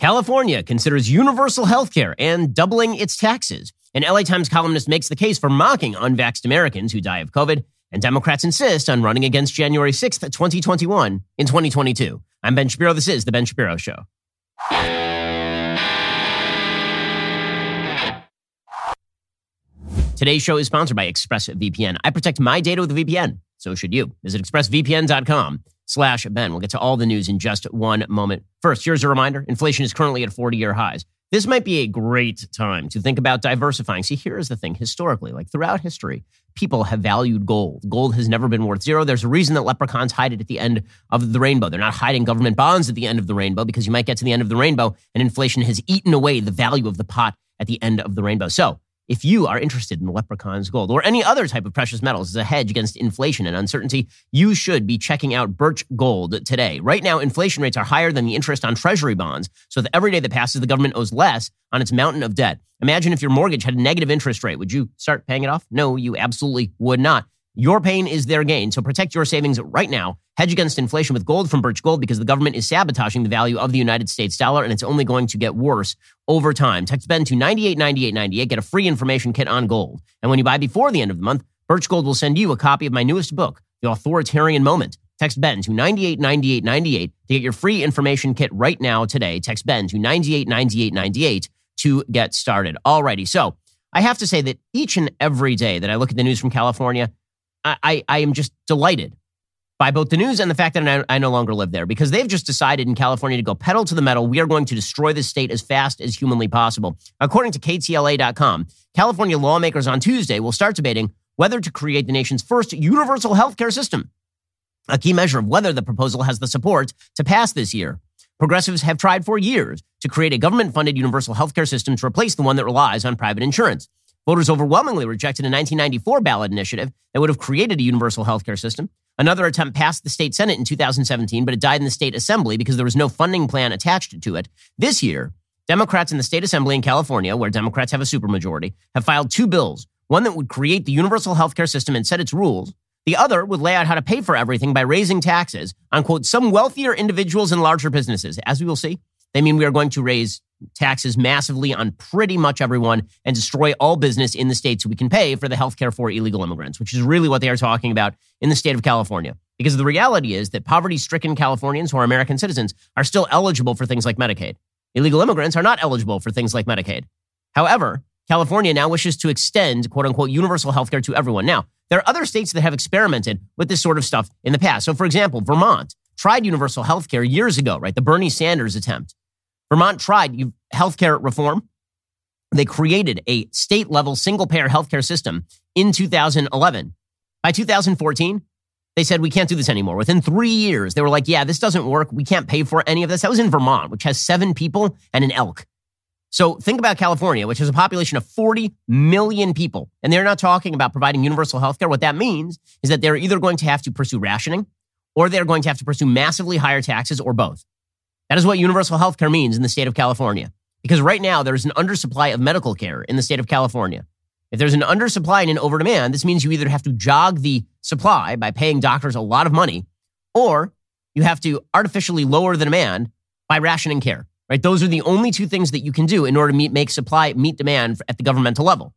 California considers universal health care and doubling its taxes. An LA Times columnist makes the case for mocking unvaxxed Americans who die of COVID, and Democrats insist on running against January 6th, 2021 in 2022. I'm Ben Shapiro. This is The Ben Shapiro Show. Today's show is sponsored by ExpressVPN. I protect my data with a VPN. So should you. Visit expressvpn.com/Ben. We'll get to all the news in just one moment. First, here's a reminder. Inflation is currently at 40-year highs. This might be a great time to think about diversifying. See, here's the thing. Historically, like throughout history, people have valued gold. Gold has never been worth zero. There's a reason that leprechauns hide it at the end of the rainbow. They're not hiding government bonds at the end of the rainbow because you might get to the end of the rainbow and inflation has eaten away the value of the pot at the end of the rainbow. So if you are interested in the leprechaun's gold or any other type of precious metals as a hedge against inflation and uncertainty, you should be checking out Birch Gold today. Right now, inflation rates are higher than the interest on treasury bonds, so that every day that passes, the government owes less on its mountain of debt. Imagine if your mortgage had a negative interest rate. Would you start paying it off? No, you absolutely would not. Your pain is their gain, so protect your savings right now. Hedge against inflation with gold from Birch Gold because the government is sabotaging the value of the United States dollar, and it's only going to get worse over time. Text Ben to 989898. Get a free information kit on gold. And when you buy before the end of the month, Birch Gold will send you a copy of my newest book, The Authoritarian Moment. Text Ben to 989898 to get your free information kit right now today. Text Ben to 989898 to get started. Alrighty, so I have to say that each and every day that I look at the news from California, I am just delighted by both the news and the fact that I no longer live there, because they've just decided in California to go pedal to the metal. We are going to destroy this state as fast as humanly possible. According to KTLA.com, California lawmakers on Tuesday will start debating whether to create the nation's first universal health care system, a key measure of whether the proposal has the support to pass this year. Progressives have tried for years to create a government-funded universal health care system to replace the one that relies on private insurance. Voters overwhelmingly rejected a 1994 ballot initiative that would have created a universal healthcare system. Another attempt passed the state Senate in 2017, but it died in the state assembly because there was no funding plan attached to it. This year, Democrats in the state assembly in California, where Democrats have a supermajority, have filed two bills. One that would create the universal healthcare system and set its rules. The other would lay out how to pay for everything by raising taxes on, quote, some wealthier individuals and larger businesses. As we will see, they mean we are going to raise taxes massively on pretty much everyone and destroy all business in the state so we can pay for the health care for illegal immigrants, which is really what they are talking about in the state of California. Because the reality is that poverty-stricken Californians who are American citizens are still eligible for things like Medicaid. Illegal immigrants are not eligible for things like Medicaid. However, California now wishes to extend, quote-unquote, universal health care to everyone. Now, there are other states that have experimented with this sort of stuff in the past. So, for example, Vermont tried universal health care years ago, right? The Bernie Sanders attempt. Vermont tried healthcare reform. They created a state-level single-payer healthcare system in 2011. By 2014, they said, we can't do this anymore. Within 3 years, they were like, yeah, this doesn't work. We can't pay for any of this. That was in Vermont, which has 7 people and an elk. So think about California, which has a population of 40 million people, and they're not talking about providing universal healthcare. What that means is that they're either going to have to pursue rationing or they're going to have to pursue massively higher taxes or both. That is what universal health care means in the state of California. Because right now, there's an undersupply of medical care in the state of California. If there's an undersupply and an overdemand, this means you either have to jog the supply by paying doctors a lot of money, or you have to artificially lower the demand by rationing care. Right? Those are the only two things that you can do in order to make supply meet demand at the governmental level.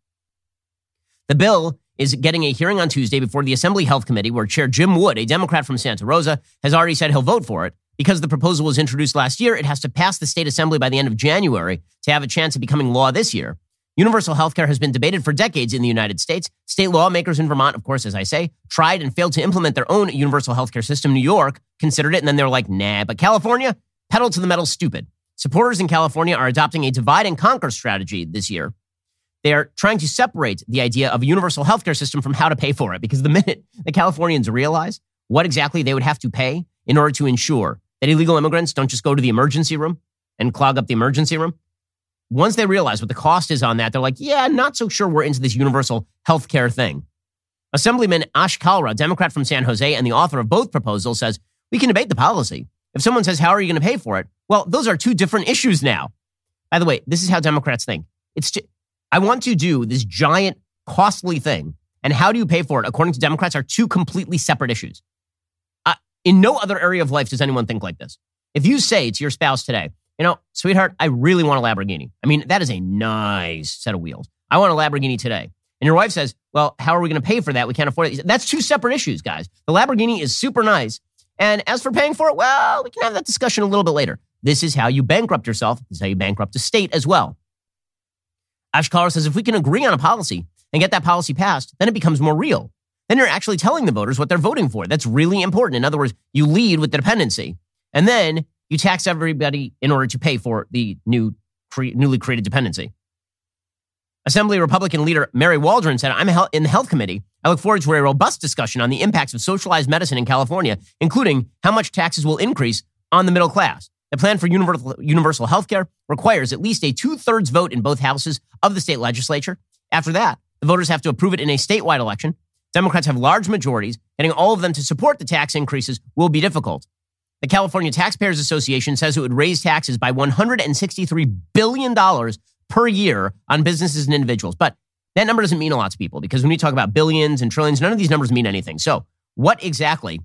The bill is getting a hearing on Tuesday before the Assembly Health Committee, where Chair Jim Wood, a Democrat from Santa Rosa, has already said he'll vote for it. Because the proposal was introduced last year, it has to pass the state assembly by the end of January to have a chance of becoming law this year. Universal health care has been debated for decades in the United States. State lawmakers in Vermont, of course, as I say, tried and failed to implement their own universal health care system. New York considered it, and then they were like, nah. But California, pedal to the metal, stupid. Supporters in California are adopting a divide and conquer strategy this year. They are trying to separate the idea of a universal health care system from how to pay for it. Because the minute the Californians realize what exactly they would have to pay in order to ensure that illegal immigrants don't just go to the emergency room and clog up the emergency room. Once they realize what the cost is on that, they're like, yeah, not so sure we're into this universal health care thing. Assemblyman Ash Kalra, Democrat from San Jose and the author of both proposals, says, we can debate the policy. If someone says, how are you going to pay for it? Well, those are two different issues now. By the way, this is how Democrats think. I want to do this giant, costly thing, and how do you pay for it, according to Democrats, are two completely separate issues. In no other area of life does anyone think like this. If you say to your spouse today, Sweetheart, I really want a Lamborghini. I mean, that is a nice set of wheels. I want a Lamborghini today. And your wife says, well, how are we going to pay for that? We can't afford it. That's two separate issues, guys. The Lamborghini is super nice. And as for paying for it, well, we can have that discussion a little bit later. This is how you bankrupt yourself. This is how you bankrupt a state as well. Ashkar says, if we can agree on a policy and get that policy passed, then it becomes more real. Then you're actually telling the voters what they're voting for. That's really important. In other words, you lead with the dependency. And then you tax everybody in order to pay for the newly created dependency. Assembly Republican leader Mary Waldron said, I'm in the health committee. I look forward to a robust discussion on the impacts of socialized medicine in California, including how much taxes will increase on the middle class. The plan for universal health care requires at least a 2/3 vote in both houses of the state legislature. After that, the voters have to approve it in a statewide election. Democrats have large majorities. Getting all of them to support the tax increases will be difficult. The California Taxpayers Association says it would raise taxes by $163 billion per year on businesses and individuals. But that number doesn't mean a lot to people because when we talk about billions and trillions, none of these numbers mean anything. So what exactly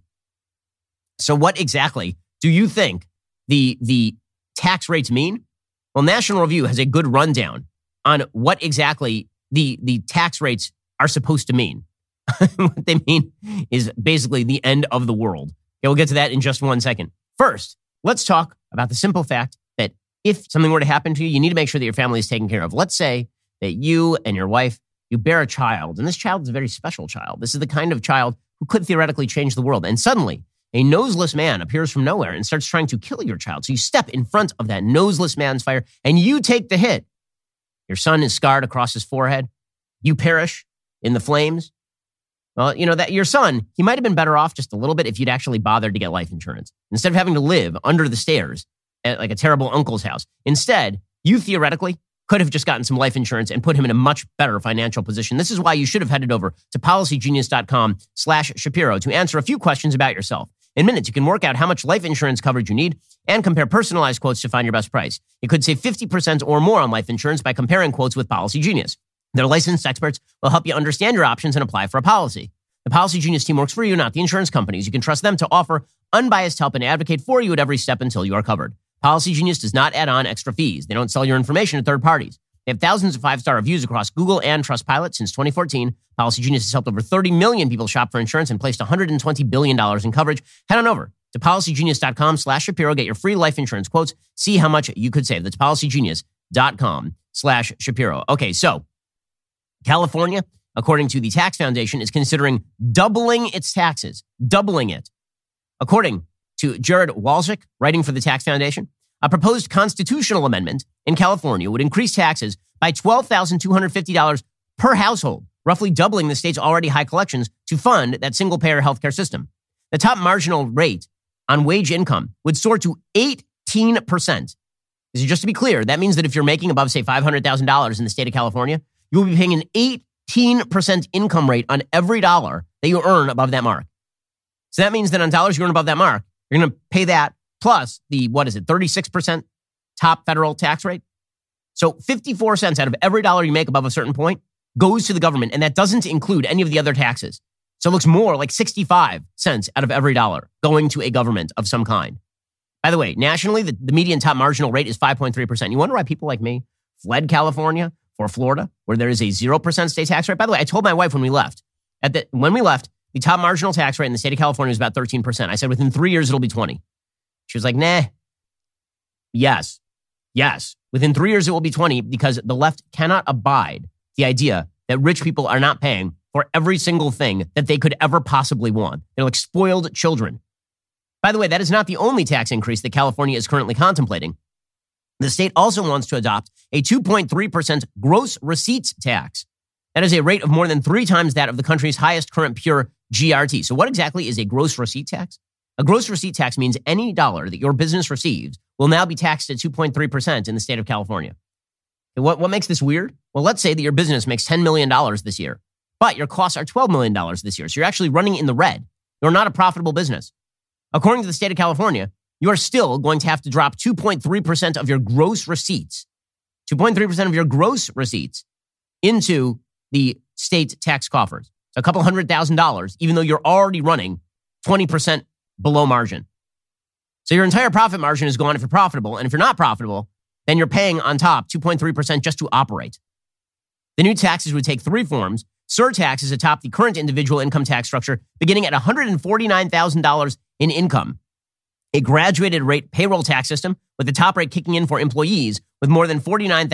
do you think the tax rates mean? Well, National Review has a good rundown on what exactly the tax rates are supposed to mean. What they mean is basically the end of the world. Okay, we'll get to that in just 1 second. First, let's talk about the simple fact that if something were to happen to you, you need to make sure that your family is taken care of. Let's say that you and your wife, you bear a child, and this child is a very special child. This is the kind of child who could theoretically change the world. And suddenly, a noseless man appears from nowhere and starts trying to kill your child. So you step in front of that noseless man's fire and you take the hit. Your son is scarred across his forehead. You perish in the flames. Well, that your son, he might have been better off just a little bit if you'd actually bothered to get life insurance. Instead of having to live under the stairs at like a terrible uncle's house. Instead, you theoretically could have just gotten some life insurance and put him in a much better financial position. This is why you should have headed over to policygenius.com/Shapiro to answer a few questions about yourself. In minutes, you can work out how much life insurance coverage you need and compare personalized quotes to find your best price. You could save 50% or more on life insurance by comparing quotes with Policy Genius. Their licensed experts will help you understand your options and apply for a policy. The Policy Genius team works for you, not the insurance companies. You can trust them to offer unbiased help and advocate for you at every step until you are covered. Policy Genius does not add on extra fees. They don't sell your information to third parties. They have thousands of 5-star reviews across Google and Trustpilot since 2014. Policy Genius has helped over 30 million people shop for insurance and placed $120 billion in coverage. Head on over to policygenius.com/Shapiro. Get your free life insurance quotes. See how much you could save. That's policygenius.com/Shapiro. Okay, so California, according to the Tax Foundation, is considering doubling its taxes. Doubling it. According to Jared Walczyk, writing for the Tax Foundation, a proposed constitutional amendment in California would increase taxes by $12,250 per household, roughly doubling the state's already high collections to fund that single-payer healthcare system. The top marginal rate on wage income would soar to 18%. Just to be clear, that means that if you're making above, say, $500,000 in the state of California, you'll be paying an 18% income rate on every dollar that you earn above that mark. So that means that on dollars you earn above that mark, you're going to pay that plus the, 36% top federal tax rate. So 54 cents out of every dollar you make above a certain point goes to the government, and that doesn't include any of the other taxes. So it looks more like 65 cents out of every dollar going to a government of some kind. By the way, nationally, the median top marginal rate is 5.3%. You wonder why people like me fled California or Florida, where there is a 0% state tax rate? By the way, I told my wife when we left, the top marginal tax rate in the state of California is about 13%. I said, within 3 years, it'll be 20. She was like, nah. Yes. Within 3 years, it will be 20 because the left cannot abide the idea that rich people are not paying for every single thing that they could ever possibly want. They're like spoiled children. By the way, that is not the only tax increase that California is currently contemplating. The state also wants to adopt a 2.3% gross receipts tax. That is a rate of more than 3 times that of the country's highest current pure GRT. So what exactly is a gross receipt tax? A gross receipt tax means any dollar that your business receives will now be taxed at 2.3% in the state of California. What makes this weird? Well, let's say that your business makes $10 million this year, but your costs are $12 million this year. So you're actually running in the red. You're not a profitable business. According to the state of California, you are still going to have to drop 2.3% of your gross receipts, 2.3% of your gross receipts into the state tax coffers. So a couple $100,000, even though you're already running 20% below margin. So your entire profit margin is gone if you're profitable. And if you're not profitable, then you're paying on top 2.3% just to operate. The new taxes would take three forms. Surtaxes atop the current individual income tax structure, beginning at $149,000 in income. A graduated rate payroll tax system with the top rate kicking in for employees with more than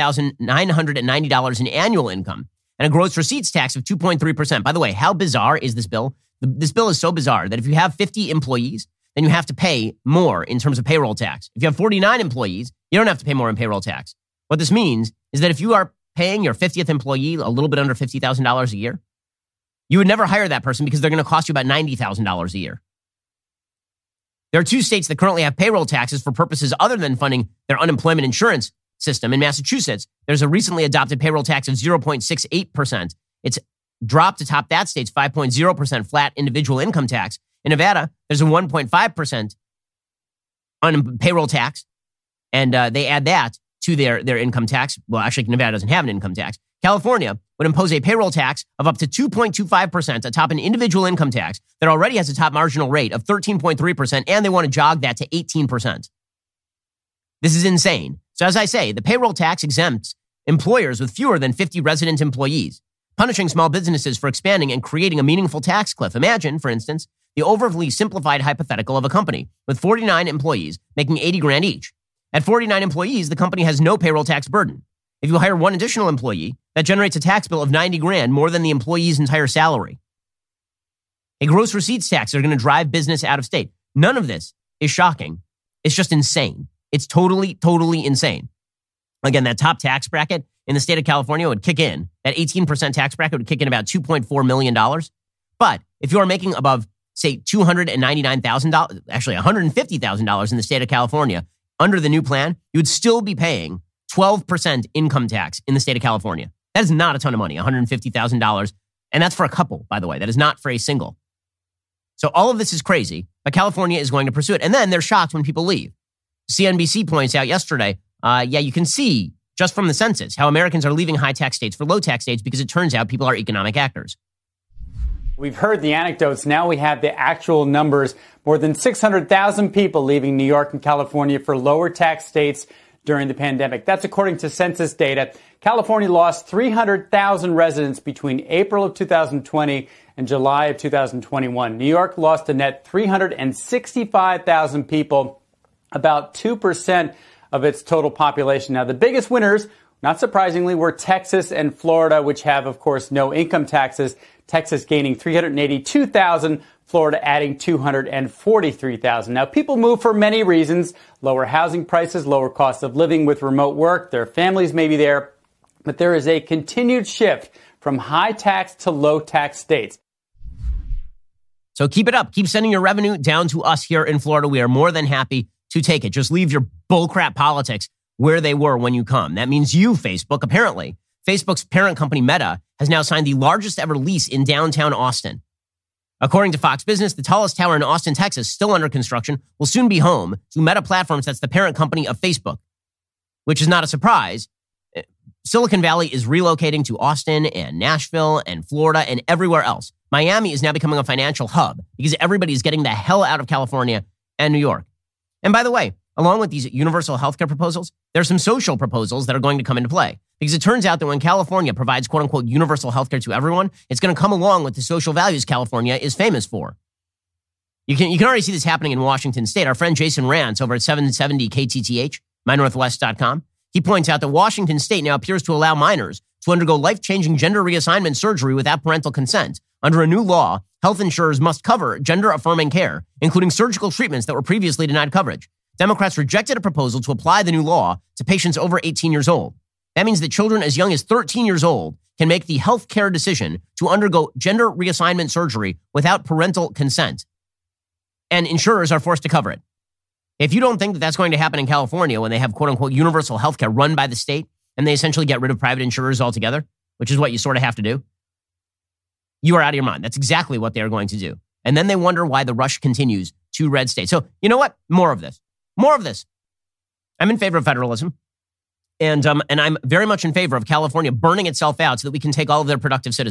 $49,990 in annual income, and a gross receipts tax of 2.3%. By the way, how bizarre is this bill? This bill is so bizarre that if you have 50 employees, then you have to pay more in terms of payroll tax. If you have 49 employees, you don't have to pay more in payroll tax. What this means is that if you are paying your 50th employee a little bit under $50,000 a year, you would never hire that person because they're going to cost you about $90,000 a year. There are two states that currently have payroll taxes for purposes other than funding their unemployment insurance system. In Massachusetts, there's a recently adopted payroll tax of 0.68%. It's dropped atop that state's 5.0% flat individual income tax. In Nevada, there's a 1.5% payroll tax, and they add that to their income tax. Well, actually, Nevada doesn't have an income tax. California would impose a payroll tax of up to 2.25% atop an individual income tax that already has a top marginal rate of 13.3%, and they want to jog that to 18%. This is insane. So as I say, the payroll tax exempts employers with fewer than 50 resident employees, punishing small businesses for expanding and creating a meaningful tax cliff. Imagine, for instance, the overly simplified hypothetical of a company with 49 employees making $80,000 each. At 49 employees, the company has no payroll tax burden. If you hire one additional employee, that generates a tax bill of $90,000, more than the employee's entire salary. A gross receipts tax are going to drive business out of state. None of this is shocking. It's just insane. It's totally, totally insane. Again, that top tax bracket in the state of California would kick in. That 18% tax bracket would kick in about $2.4 million. But if you are making above, say, $299,000, actually $150,000 in the state of California, under the new plan, you would still be paying 12% income tax in the state of California. That is not a ton of money, $150,000. And that's for a couple, by the way. That is not for a single. So all of this is crazy, but California is going to pursue it. And then they're shocked when people leave. CNBC points out yesterday, you can see just from the census how Americans are leaving high tax states for low tax states because it turns out people are economic actors. We've heard the anecdotes. Now we have the actual numbers. More than 600,000 people leaving New York and California for lower tax states during the pandemic. That's according to census data. California lost 300,000 residents between April of 2020 and July of 2021. New York lost a net 365,000 people, about 2% of its total population. Now, the biggest winners, not surprisingly, were Texas and Florida, which have, of course, no income taxes. Texas gaining 382,000, Florida adding 243,000. Now, people move for many reasons. Lower housing prices, lower cost of living with remote work. Their families may be there. But there is a continued shift from high tax to low tax states. So keep it up. Keep sending your revenue down to us here in Florida. We are more than happy to take it. Just leave your bullcrap politics where they were when you come. That means you, Facebook, apparently. Facebook's parent company, Meta, has now signed the largest ever lease in downtown Austin. According to Fox Business, the tallest tower in Austin, Texas, still under construction, will soon be home to Meta Platforms. That's the parent company of Facebook, which is not a surprise. Silicon Valley is relocating to Austin and Nashville and Florida and everywhere else. Miami is now becoming a financial hub because everybody is getting the hell out of California and New York. And by the way, along with these universal healthcare proposals, there are some social proposals that are going to come into play. Because it turns out that when California provides quote unquote universal healthcare to everyone, it's going to come along with the social values California is famous for. You can already see this happening in Washington State. Our friend Jason Rance over at 770 KTTH, mynorthwest.com, he points out that Washington State now appears to allow minors to undergo life-changing gender reassignment surgery without parental consent. Under a new law, health insurers must cover gender-affirming care, including surgical treatments that were previously denied coverage. Democrats rejected a proposal to apply the new law to patients over 18 years old. That means that children as young as 13 years old can make the health care decision to undergo gender reassignment surgery without parental consent. And insurers are forced to cover it. If you don't think that that's going to happen in California when they have quote unquote universal health care run by the state and they essentially get rid of private insurers altogether, which is what you sort of have to do, you are out of your mind. That's exactly what they are going to do. And then they wonder why the rush continues to red states. So you know what? More of this. More of this. I'm in favor of federalism. And I'm very much in favor of California burning itself out so that we can take all of their productive citizens.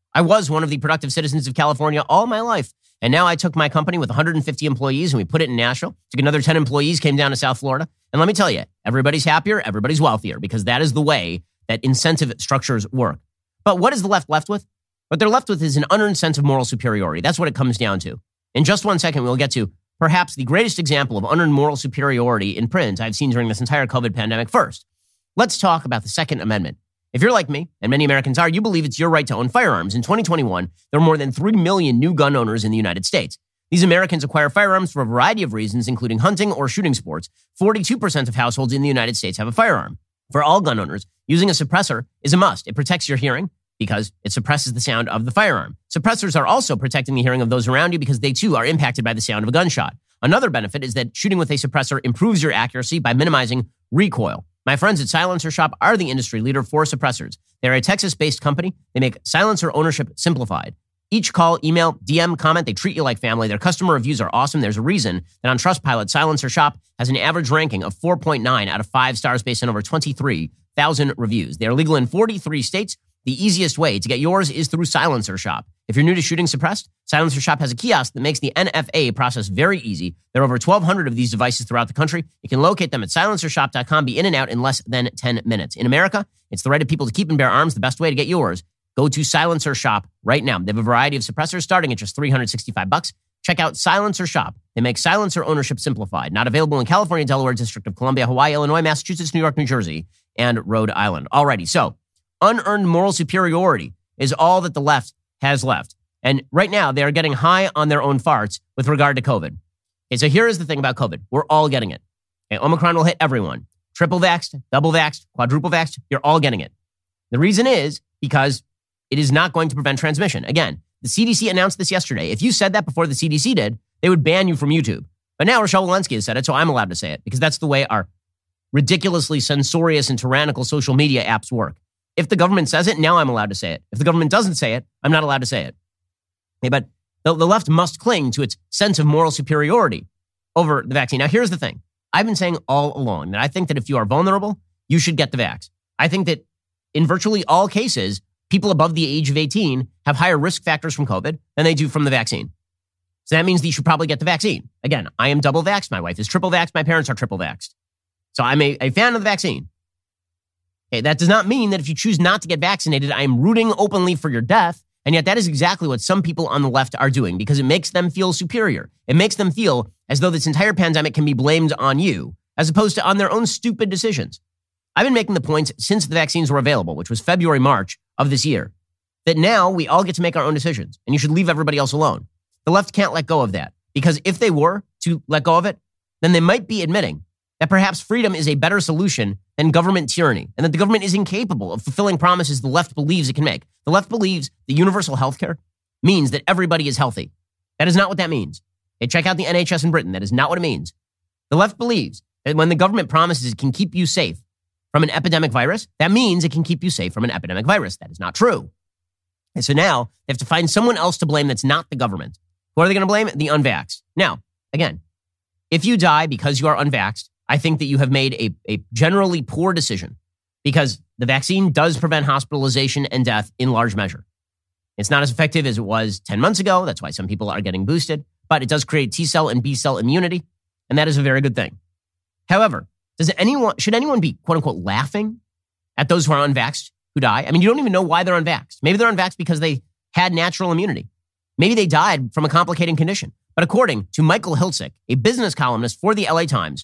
I was one of the productive citizens of California all my life. And now I took my company with 150 employees and we put it in Nashville. Took another 10 employees, came down to South Florida. And let me tell you, everybody's happier, everybody's wealthier, because that is the way that incentive structures work. But what is the left with? What they're left with is an unearned sense of moral superiority. That's what it comes down to. In just 1 second, we'll get to perhaps the greatest example of unearned moral superiority in print I've seen during this entire COVID pandemic. First, let's talk about the Second Amendment. If you're like me, and many Americans are, you believe it's your right to own firearms. In 2021, there were more than 3 million new gun owners in the United States. These Americans acquire firearms for a variety of reasons, including hunting or shooting sports. 42% of households in the United States have a firearm. For all gun owners, using a suppressor is a must. It protects your hearing because it suppresses the sound of the firearm. Suppressors are also protecting the hearing of those around you because they too are impacted by the sound of a gunshot. Another benefit is that shooting with a suppressor improves your accuracy by minimizing recoil. My friends at Silencer Shop are the industry leader for suppressors. They're a Texas-based company. They make silencer ownership simplified. Each call, email, DM, comment, they treat you like family. Their customer reviews are awesome. There's a reason that on Trustpilot, Silencer Shop has an average ranking of 4.9 out of 5 stars based on over 23,000 reviews. They are legal in 43 states. The easiest way to get yours is through Silencer Shop. If you're new to shooting suppressed, Silencer Shop has a kiosk that makes the NFA process very easy. There are over 1,200 of these devices throughout the country. You can locate them at silencershop.com, be in and out in less than 10 minutes. In America, it's the right of people to keep and bear arms. The best way to get yours. Go to Silencer Shop right now. They have a variety of suppressors starting at just $365. Check out Silencer Shop. They make silencer ownership simplified. Not available in California, Delaware, District of Columbia, Hawaii, Illinois, Massachusetts, New York, New Jersey, and Rhode Island. Alrighty, so unearned moral superiority is all that the left has left. And right now, they are getting high on their own farts with regard to COVID. Okay, so here is the thing about COVID. We're all getting it. Okay, Omicron will hit everyone. Triple vaxxed, double vaxxed, quadruple vaxxed, you're all getting it. The reason is because it is not going to prevent transmission. Again, the CDC announced this yesterday. If you said that before the CDC did, they would ban you from YouTube. But now Rochelle Walensky has said it, so I'm allowed to say it because that's the way our ridiculously censorious and tyrannical social media apps work. If the government says it, now I'm allowed to say it. If the government doesn't say it, I'm not allowed to say it. Okay, but the left must cling to its sense of moral superiority over the vaccine. Now, here's the thing. I've been saying all along that I think that if you are vulnerable, you should get the vax. I think that in virtually all cases, people above the age of 18 have higher risk factors from COVID than they do from the vaccine. So that means that you should probably get the vaccine. Again, I am double vaxxed. My wife is triple vaxxed. My parents are triple vaxxed. So I'm a fan of the vaccine. Okay, that does not mean that if you choose not to get vaccinated, I am rooting openly for your death. And yet that is exactly what some people on the left are doing because it makes them feel superior. It makes them feel as though this entire pandemic can be blamed on you as opposed to on their own stupid decisions. I've been making the point since the vaccines were available, which was February, March of this year, that now we all get to make our own decisions and you should leave everybody else alone. The left can't let go of that because if they were to let go of it, then they might be admitting that perhaps freedom is a better solution than government tyranny and that the government is incapable of fulfilling promises the left believes it can make. The left believes that universal health care means that everybody is healthy. That is not what that means. Hey, check out the NHS in Britain. That is not what it means. The left believes that when the government promises it can keep you safe from an epidemic virus, that means it can keep you safe from an epidemic virus. That is not true. And so now they have to find someone else to blame that's not the government. Who are they going to blame? The unvaxxed. Now, again, if you die because you are unvaxxed, I think that you have made a generally poor decision because the vaccine does prevent hospitalization and death in large measure. It's not as effective as it was 10 months ago. That's why some people are getting boosted, but it does create T cell and B cell immunity, and that is a very good thing. However, should anyone be, quote unquote, laughing at those who are unvaxxed who die? I mean, you don't even know why they're unvaxxed. Maybe they're unvaxxed because they had natural immunity. Maybe they died from a complicating condition. But according to Michael Hiltzik, a business columnist for the LA Times,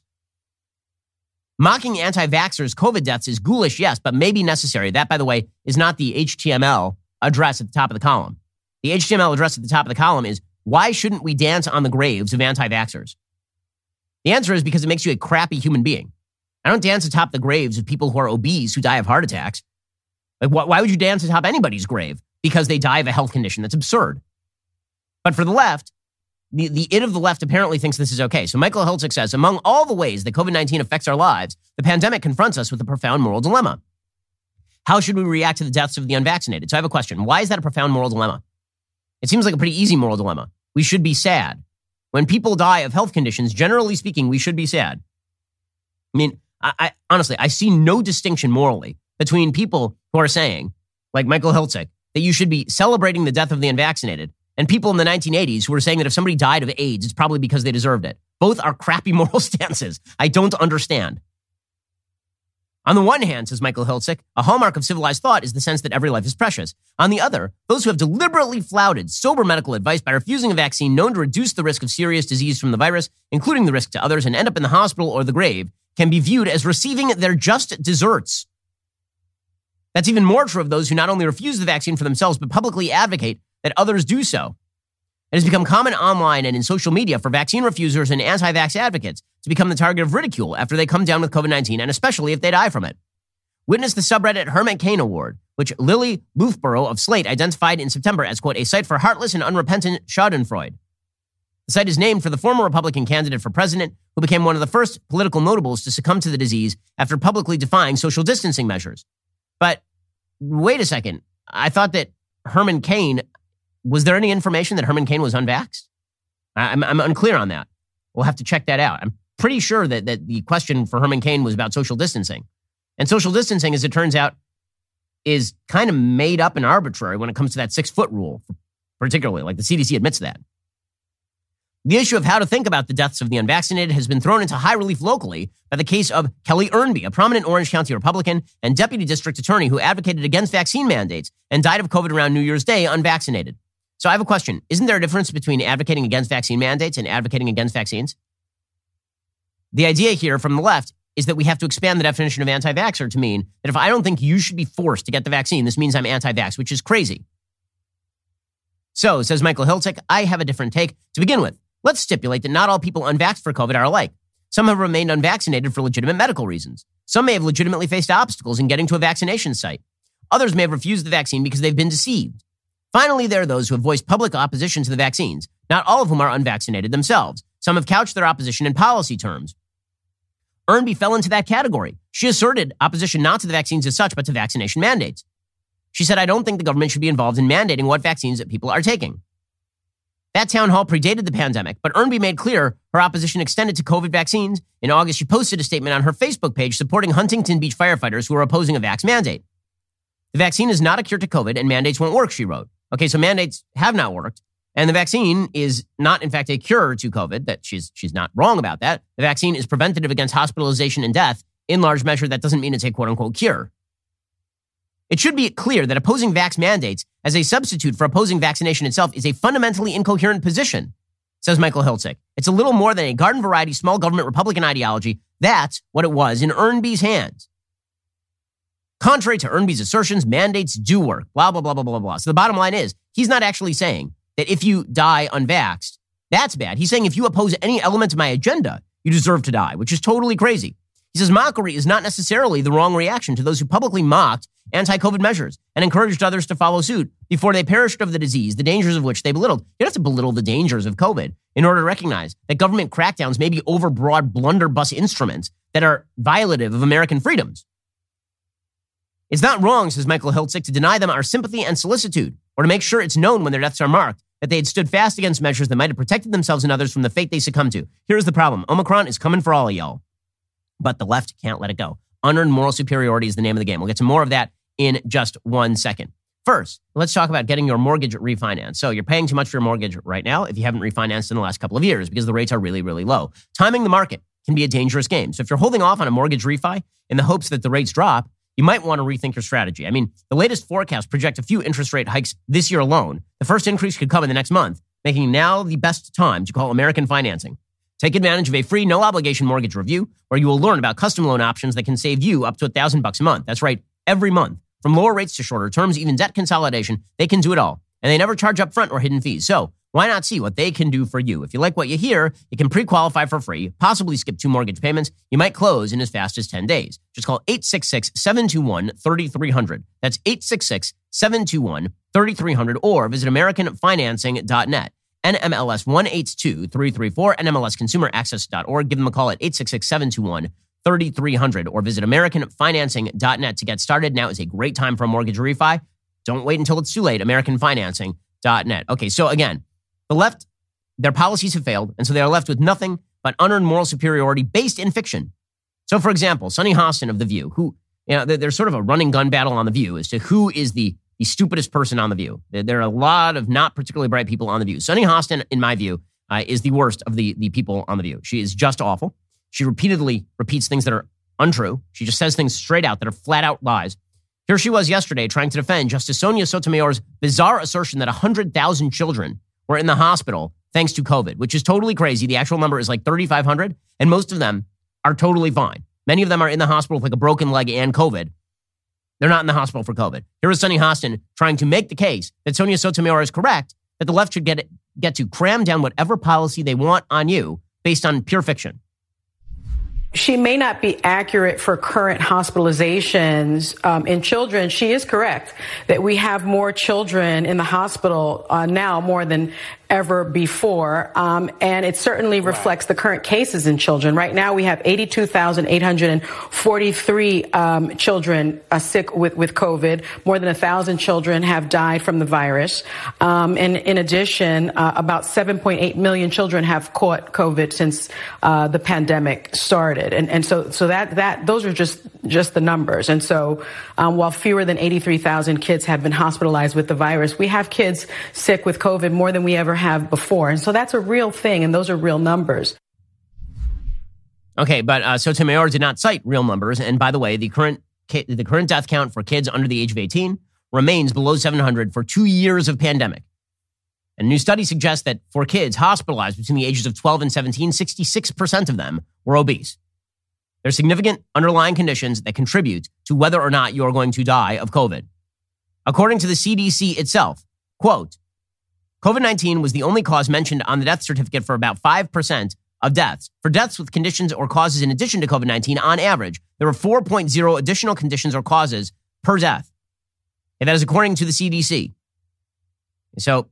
mocking anti-vaxxers' COVID deaths is ghoulish, yes, but maybe necessary. That, by the way, is not the HTML address at the top of the column. The HTML address at the top of the column is, why shouldn't we dance on the graves of anti-vaxxers? The answer is because it makes you a crappy human being. I don't dance atop the graves of people who are obese who die of heart attacks. Like, why would you dance atop anybody's grave? Because they die of a health condition. That's absurd. But for the left, the it of the left apparently thinks this is okay. So Michael Hiltzik says, among all the ways that COVID-19 affects our lives, the pandemic confronts us with a profound moral dilemma. How should we react to the deaths of the unvaccinated? So I have a question. Why is that a profound moral dilemma? It seems like a pretty easy moral dilemma. We should be sad. When people die of health conditions, generally speaking, we should be sad. I mean, I honestly, I see no distinction morally between people who are saying, like Michael Hiltzik, that you should be celebrating the death of the unvaccinated, and people in the 1980s who were saying that if somebody died of AIDS, it's probably because they deserved it. Both are crappy moral stances. I don't understand. On the one hand, says Michael Hiltzik, a hallmark of civilized thought is the sense that every life is precious. On the other, those who have deliberately flouted sober medical advice by refusing a vaccine known to reduce the risk of serious disease from the virus, including the risk to others, and end up in the hospital or the grave, can be viewed as receiving their just deserts. That's even more true of those who not only refuse the vaccine for themselves, but publicly advocate that others do so. It has become common online and in social media for vaccine refusers and anti-vax advocates to become the target of ridicule after they come down with COVID-19, and especially if they die from it. Witness the subreddit Herman Cain Award, which Lily Loughborough of Slate identified in September as, quote, a site for heartless and unrepentant schadenfreude. The site is named for the former Republican candidate for president who became one of the first political notables to succumb to the disease after publicly defying social distancing measures. But wait a second. I thought that Herman Cain, was there any information that Herman Cain was unvaxxed? I'm unclear on that. We'll have to check that out. I'm pretty sure that the question for Herman Cain was about social distancing. And social distancing, as it turns out, is kind of made up and arbitrary when it comes to that 6-foot rule, particularly, like the CDC admits that. The issue of how to think about the deaths of the unvaccinated has been thrown into high relief locally by the case of Kelly Earnby, a prominent Orange County Republican and deputy district attorney who advocated against vaccine mandates and died of COVID around New Year's Day unvaccinated. So I have a question. Isn't there a difference between advocating against vaccine mandates and advocating against vaccines? The idea here from the left is that we have to expand the definition of anti-vaxxer to mean that if I don't think you should be forced to get the vaccine, this means I'm anti-vax, which is crazy. So, says Michael Hiltzik, I have a different take. To begin with, let's stipulate that not all people unvaxxed for COVID are alike. Some have remained unvaccinated for legitimate medical reasons. Some may have legitimately faced obstacles in getting to a vaccination site. Others may have refused the vaccine because they've been deceived. Finally, there are those who have voiced public opposition to the vaccines, not all of whom are unvaccinated themselves. Some have couched their opposition in policy terms. Earnby fell into that category. She asserted opposition not to the vaccines as such, but to vaccination mandates. She said, I don't think the government should be involved in mandating what vaccines that people are taking. That town hall predated the pandemic, but Earnby made clear her opposition extended to COVID vaccines. In August, she posted a statement on her Facebook page supporting Huntington Beach firefighters who are opposing a vax mandate. The vaccine is not a cure to COVID and mandates won't work, she wrote. Okay, so mandates have not worked. And the vaccine is not, in fact, a cure to COVID. That she's not wrong about that. The vaccine is preventative against hospitalization and death. In large measure, that doesn't mean it's a quote-unquote cure. It should be clear that opposing vax mandates as a substitute for opposing vaccination itself is a fundamentally incoherent position, says Michael Hiltzik. It's a little more than a garden-variety small government Republican ideology. That's what it was in Earnby's hands. Contrary to Earnby's assertions, mandates do work, blah, blah, blah, blah, blah, blah. So the bottom line is, he's not actually saying that if you die unvaxxed, that's bad. He's saying if you oppose any element of my agenda, you deserve to die, which is totally crazy. He says mockery is not necessarily the wrong reaction to those who publicly mocked anti-COVID measures and encouraged others to follow suit before they perished of the disease, the dangers of which they belittled. You don't have to belittle the dangers of COVID in order to recognize that government crackdowns may be overbroad blunderbuss instruments that are violative of American freedoms. It's not wrong, says Michael Hiltzik, to deny them our sympathy and solicitude, or to make sure it's known when their deaths are marked that they had stood fast against measures that might have protected themselves and others from the fate they succumbed to. Here's the problem. Omicron is coming for all of y'all. But the left can't let it go. Unearned moral superiority is the name of the game. We'll get to more of that in just 1 second. First, let's talk about getting your mortgage refinanced. So you're paying too much for your mortgage right now if you haven't refinanced in the last couple of years because the rates are really, really low. Timing the market can be a dangerous game. So if you're holding off on a mortgage refi in the hopes that the rates drop, you might want to rethink your strategy. I mean, the latest forecasts project a few interest rate hikes this year alone. The first increase could come in the next month, making now the best time to call American Financing. Take advantage of a free, no-obligation mortgage review where you will learn about custom loan options that can save you up to $1,000 a month. That's right, every month. From lower rates to shorter terms, even debt consolidation, they can do it all. And they never charge upfront or hidden fees. So why not see what they can do for you? If you like what you hear, you can pre-qualify for free, possibly skip 2 mortgage payments. You might close in as fast as 10 days. Just call 866-721-3300. That's 866-721-3300 or visit AmericanFinancing.net. NMLS 182334, NMLSConsumerAccess.org. Give them a call at 866-721-3300 or visit AmericanFinancing.net to get started. Now is a great time for a mortgage refi. Don't wait until it's too late. AmericanFinancing.net. Okay, so again, the left, their policies have failed, and so they are left with nothing but unearned moral superiority based in fiction. So, for example, Sunny Hostin of The View, who, there's sort of a running gun battle on The View as to who is the the stupidest person on The View. There are a lot of not particularly bright people on The View. Sunny Hostin, in my view, is the worst of the people on The View. She is just awful. She repeatedly repeats things that are untrue. She just says things straight out that are flat out lies. Here she was yesterday trying to defend Justice Sonia Sotomayor's bizarre assertion that 100,000 children were in the hospital thanks to COVID, which is totally crazy. The actual number is like 3,500, and most of them are totally fine. Many of them are in the hospital with like a broken leg and COVID. They're not in the hospital for COVID. Here is Sunny Hostin trying to make the case that Sonia Sotomayor is correct, that the left should get to cram down whatever policy they want on you based on pure fiction. She may not be accurate for current hospitalizations in children. She is correct that we have more children in the hospital now more than ever before. And it certainly reflects the current cases in children. Right now, we have 82,843 children sick with COVID. More than 1,000 children have died from the virus. And in addition, about 7.8 million children have caught COVID since the pandemic started. And so that those are just the numbers. And so while fewer than 83,000 kids have been hospitalized with the virus, we have kids sick with COVID more than we ever have before. And so that's a real thing, and those are real numbers. Okay, but Sotomayor did not cite real numbers. And by the way, the current death count for kids under the age of 18 remains below 700 for 2 years of pandemic. And a new study suggests that for kids hospitalized between the ages of 12 and 17, 66% of them were obese. There's significant underlying conditions that contribute to whether or not you're going to die of COVID. According to the CDC itself, quote, COVID-19 was the only cause mentioned on the death certificate for about 5% of deaths. For deaths with conditions or causes in addition to COVID-19, on average, there were 4.0 additional conditions or causes per death. And that is according to the CDC. So,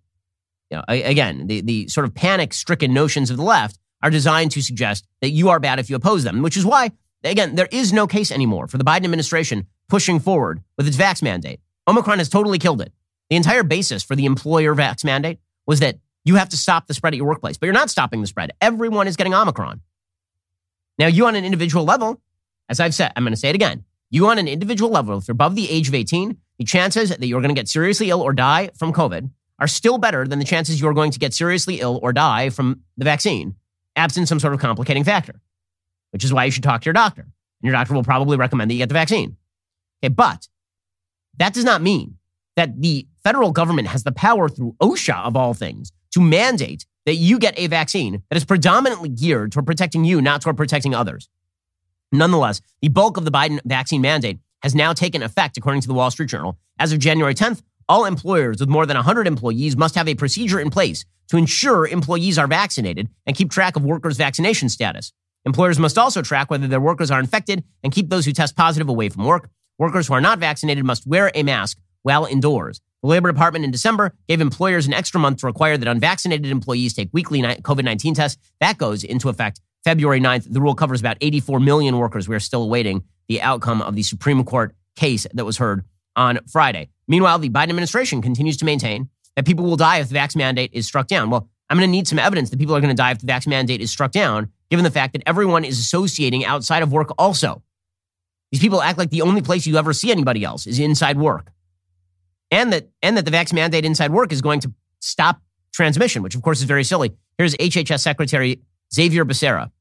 again, the sort of panic-stricken notions of the left are designed to suggest that you are bad if you oppose them, which is why, again, there is no case anymore for the Biden administration pushing forward with its vax mandate. Omicron has totally killed it. The entire basis for the employer vax mandate was that you have to stop the spread at your workplace, but you're not stopping the spread. Everyone is getting Omicron. Now, you on an individual level, as I've said, I'm going to say it again. You on an individual level, if you're above the age of 18, the chances that you're going to get seriously ill or die from COVID are still better than the chances you're going to get seriously ill or die from the vaccine, absent some sort of complicating factor, which is why you should talk to your doctor. And your doctor will probably recommend that you get the vaccine. Okay, but that does not mean that the federal government has the power through OSHA, of all things, to mandate that you get a vaccine that is predominantly geared toward protecting you, not toward protecting others. Nonetheless, the bulk of the Biden vaccine mandate has now taken effect, according to the Wall Street Journal. As of January 10th, all employers with more than 100 employees must have a procedure in place to ensure employees are vaccinated and keep track of workers' vaccination status. Employers must also track whether their workers are infected and keep those who test positive away from work. Workers who are not vaccinated must wear a mask while indoors. The Labor Department in December gave employers an extra month to require that unvaccinated employees take weekly COVID-19 tests. That goes into effect February 9th. The rule covers about 84 million workers. We are still awaiting the outcome of the Supreme Court case that was heard on Friday. Meanwhile, the Biden administration continues to maintain that people will die if the vax mandate is struck down. Well, I'm going to need some evidence that people are going to die if the vax mandate is struck down, given the fact that everyone is associating outside of work also. These people act like the only place you ever see anybody else is inside work. And that the vax mandate inside work is going to stop transmission, which of course is very silly. Here's HHS Secretary Xavier Becerra.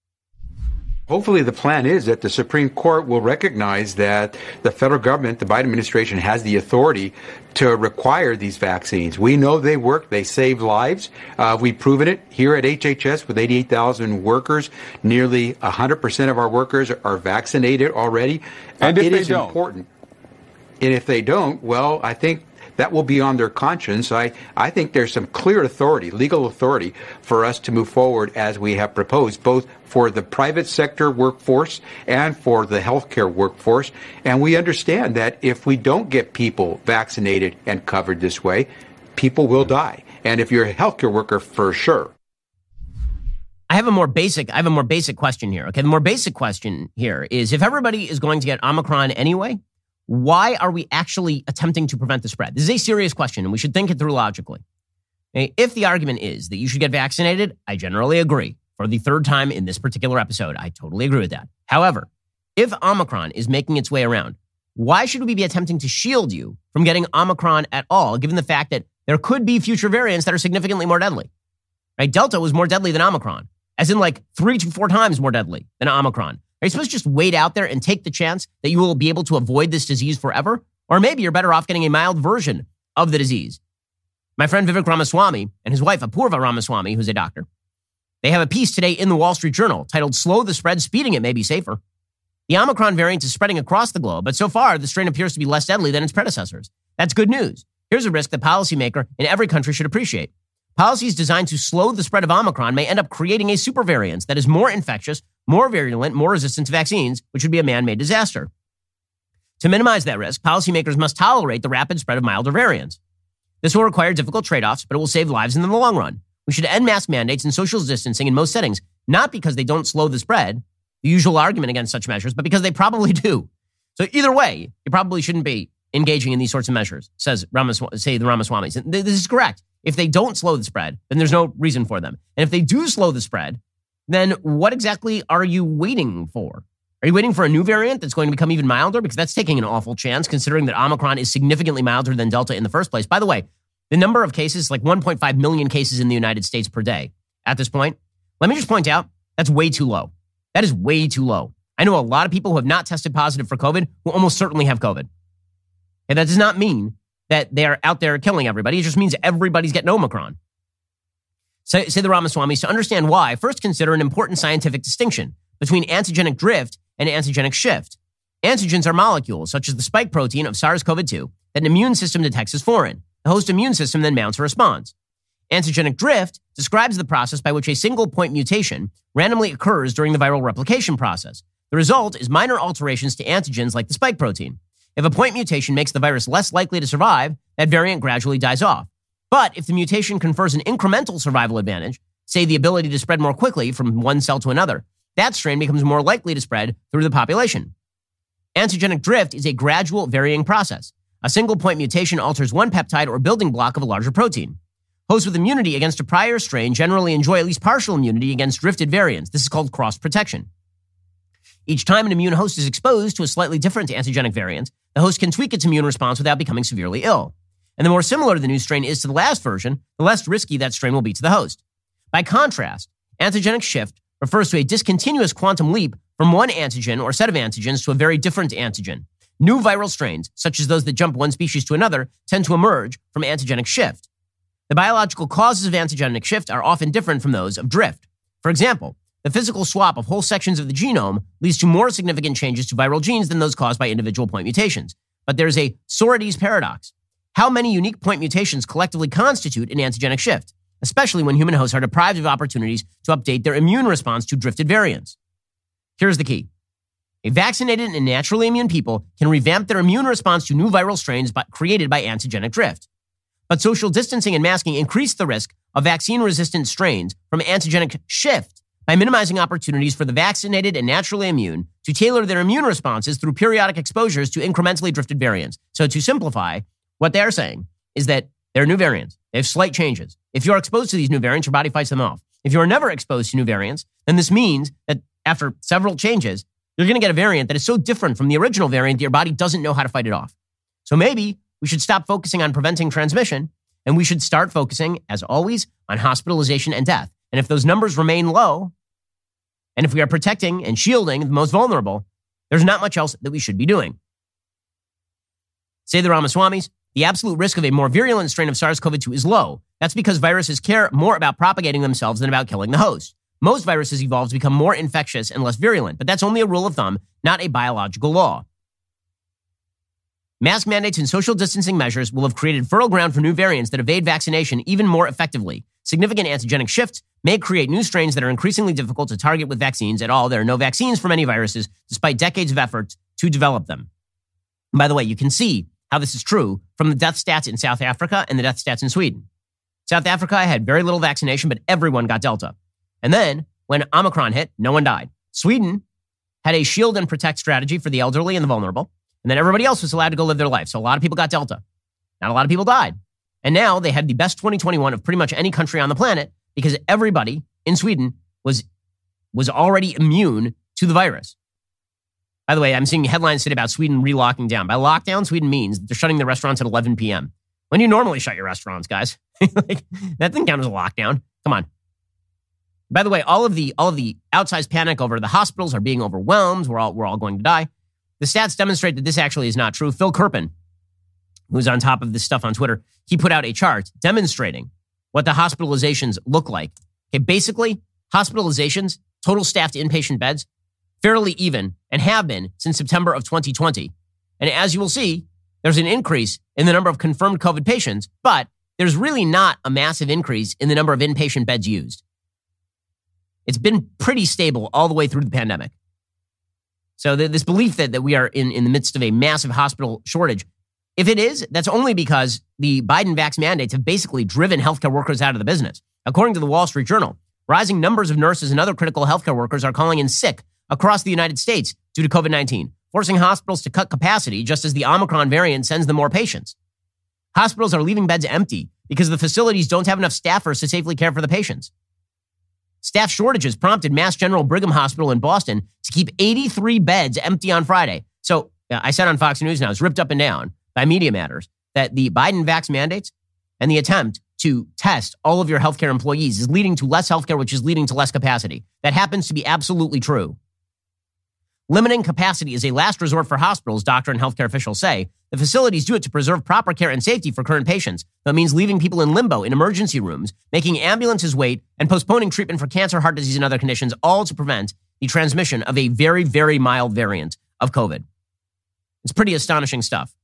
Hopefully the plan is that the Supreme Court will recognize that the federal government, the Biden administration, has the authority to require these vaccines. We know they work. They save lives. We've proven it here at HHS with 88,000 workers. Nearly 100% of our workers are vaccinated already. And if it they is don't? important. And if they don't, well, I think that will be on their conscience. I think there's some clear authority, legal authority, for us to move forward as we have proposed, both for the private sector workforce and for the healthcare workforce. And we understand that if we don't get people vaccinated and covered this way, people will die. And if you're a healthcare worker, for sure. I have a more basic question here. Okay, the more basic question here is, if everybody is going to get Omicron anyway, why are we actually attempting to prevent the spread? This is a serious question, and we should think it through logically. If the argument is that you should get vaccinated, I generally agree. For the third time in this particular episode, I totally agree with that. However, if Omicron is making its way around, why should we be attempting to shield you from getting Omicron at all, given the fact that there could be future variants that are significantly more deadly? Right? Delta was more deadly than Omicron, as in like 3 to 4 times more deadly than Omicron. Are you supposed to just wait out there and take the chance that you will be able to avoid this disease forever? Or maybe you're better off getting a mild version of the disease. My friend Vivek Ramaswamy and his wife Apurva Ramaswamy, who's a doctor, they have a piece today in the Wall Street Journal titled "Slow the Spread, Speeding It May Be Safer." The Omicron variant is spreading across the globe, but so far the strain appears to be less deadly than its predecessors. That's good news. Here's a risk that policymaker in every country should appreciate. Policies designed to slow the spread of Omicron may end up creating a super variant that is more infectious, more virulent, more resistant to vaccines, which would be a man-made disaster. To minimize that risk, policymakers must tolerate the rapid spread of milder variants. This will require difficult trade-offs, but it will save lives in the long run. We should end mask mandates and social distancing in most settings, not because they don't slow the spread, the usual argument against such measures, but because they probably do. So either way, you probably shouldn't be engaging in these sorts of measures, say the Ramaswamis. And this is correct. If they don't slow the spread, then there's no reason for them. And if they do slow the spread, then what exactly are you waiting for? Are you waiting for a new variant that's going to become even milder? Because that's taking an awful chance, considering that Omicron is significantly milder than Delta in the first place. By the way, the number of cases, like 1.5 million cases in the United States per day at this point, let me just point out, that's way too low. That is way too low. I know a lot of people who have not tested positive for COVID who almost certainly have COVID. And that does not mean that they're out there killing everybody. It just means everybody's getting Omicron. Say the Ramaswamis, to understand why, first consider an important scientific distinction between antigenic drift and antigenic shift. Antigens are molecules, such as the spike protein of SARS-CoV-2, that an immune system detects as foreign. The host immune system then mounts a response. Antigenic drift describes the process by which a single point mutation randomly occurs during the viral replication process. The result is minor alterations to antigens like the spike protein. If a point mutation makes the virus less likely to survive, that variant gradually dies off. But if the mutation confers an incremental survival advantage, say the ability to spread more quickly from one cell to another, that strain becomes more likely to spread through the population. Antigenic drift is a gradual varying process. A single point mutation alters one peptide or building block of a larger protein. Hosts with immunity against a prior strain generally enjoy at least partial immunity against drifted variants. This is called cross-protection. Each time an immune host is exposed to a slightly different antigenic variant, the host can tweak its immune response without becoming severely ill. And the more similar the new strain is to the last version, the less risky that strain will be to the host. By contrast, antigenic shift refers to a discontinuous quantum leap from one antigen or set of antigens to a very different antigen. New viral strains, such as those that jump one species to another, tend to emerge from antigenic shift. The biological causes of antigenic shift are often different from those of drift. For example, the physical swap of whole sections of the genome leads to more significant changes to viral genes than those caused by individual point mutations. But there's a Sorites paradox. How many unique point mutations collectively constitute an antigenic shift, especially when human hosts are deprived of opportunities to update their immune response to drifted variants? Here's the key. A vaccinated and naturally immune people can revamp their immune response to new viral strains created by antigenic drift. But social distancing and masking increase the risk of vaccine-resistant strains from antigenic shift by minimizing opportunities for the vaccinated and naturally immune to tailor their immune responses through periodic exposures to incrementally drifted variants. So to simplify, what they're saying is that there are new variants. They have slight changes. If you're exposed to these new variants, your body fights them off. If you're never exposed to new variants, then this means that after several changes, you're going to get a variant that is so different from the original variant that your body doesn't know how to fight it off. So maybe we should stop focusing on preventing transmission, and we should start focusing, as always, on hospitalization and death. And if those numbers remain low, and if we are protecting and shielding the most vulnerable, there's not much else that we should be doing. Say the Ramaswamis, the absolute risk of a more virulent strain of SARS-CoV-2 is low. That's because viruses care more about propagating themselves than about killing the host. Most viruses evolve to become more infectious and less virulent, but that's only a rule of thumb, not a biological law. Mask mandates and social distancing measures will have created fertile ground for new variants that evade vaccination even more effectively. Significant antigenic shifts may create new strains that are increasingly difficult to target with vaccines at all. There are no vaccines for many viruses, despite decades of efforts to develop them. And by the way, you can see how this is true from the death stats in South Africa and the death stats in Sweden. South Africa had very little vaccination, but everyone got Delta. And then, when Omicron hit, no one died. Sweden had a shield and protect strategy for the elderly and the vulnerable, and then everybody else was allowed to go live their life. So a lot of people got Delta. Not a lot of people died. And now they had the best 2021 of pretty much any country on the planet because everybody in Sweden was already immune to the virus. By the way, I'm seeing headlines today about Sweden relocking down. By lockdown, Sweden means they're shutting the restaurants at 11 p.m. When do you normally shut your restaurants, guys? Like, that didn't count as a lockdown. Come on. By the way, all of the outsized panic over the hospitals are being overwhelmed. We're all going to die. The stats demonstrate that this actually is not true. Phil Kerpen, who's on top of this stuff on Twitter, he put out a chart demonstrating what the hospitalizations look like. Okay, basically, hospitalizations, total staffed inpatient beds, fairly even and have been since September of 2020. And as you will see, there's an increase in the number of confirmed COVID patients, but there's really not a massive increase in the number of inpatient beds used. It's been pretty stable all the way through the pandemic. So this belief that we are in the midst of a massive hospital shortage, if it is, that's only because the Biden vax mandates have basically driven healthcare workers out of the business. According to the Wall Street Journal, rising numbers of nurses and other critical healthcare workers are calling in sick across the United States due to COVID-19, forcing hospitals to cut capacity just as the Omicron variant sends them more patients. Hospitals are leaving beds empty because the facilities don't have enough staffers to safely care for the patients. Staff shortages prompted Mass General Brigham Hospital in Boston to keep 83 beds empty on Friday. So I said on Fox News now, it's ripped up and down by Media Matters, that the Biden vax mandates and the attempt to test all of your healthcare employees is leading to less healthcare, which is leading to less capacity. That happens to be absolutely true. Limiting capacity is a last resort for hospitals, doctor and healthcare officials say. The facilities do it to preserve proper care and safety for current patients. That means leaving people in limbo in emergency rooms, making ambulances wait, and postponing treatment for cancer, heart disease, and other conditions, all to prevent the transmission of a very, very mild variant of COVID. It's pretty astonishing stuff.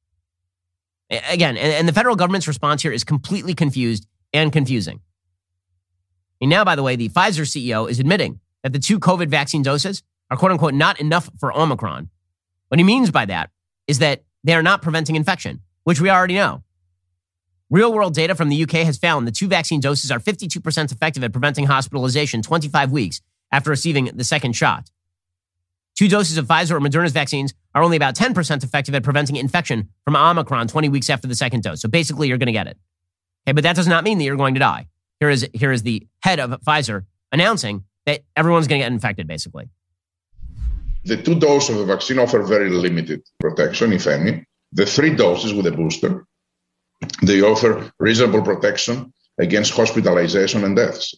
Again, and the federal government's response here is completely confused and confusing. And now, by the way, the Pfizer CEO is admitting that the 2 COVID vaccine doses are, quote unquote, not enough for Omicron. What he means by that is that they are not preventing infection, which we already know. Real world data from the UK has found the 2 vaccine doses are 52% effective at preventing hospitalization 25 weeks after receiving the second shot. 2 doses of Pfizer or Moderna's vaccines are only about 10% effective at preventing infection from Omicron 20 weeks after the second dose. So basically, you're going to get it. Okay, but that does not mean that you're going to die. Here is the head of Pfizer announcing that everyone's going to get infected, basically. The 2 doses of the vaccine offer very limited protection, if any. The 3 doses with a booster, they offer reasonable protection against hospitalization and deaths.